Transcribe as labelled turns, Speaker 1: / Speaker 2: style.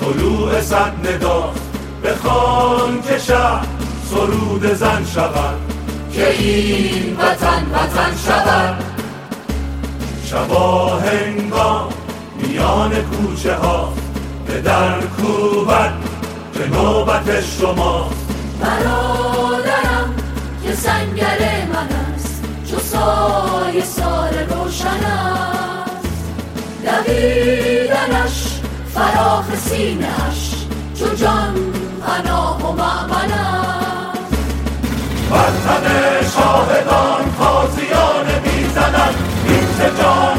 Speaker 1: طلوع صد ندا بخوان که شهر سرود زن شود،
Speaker 2: که این وطن وطن شود.
Speaker 1: شبا هنگام میان کوچه ها به در کوبد که نوبت شما.
Speaker 2: برادرم که سنگر من است، چو سایه سار روشن است. دویدنش فراخ سینه اش، چو جان پناه و مأمن است.
Speaker 1: وطن شاهدان تازیانه میزنند، این ز جان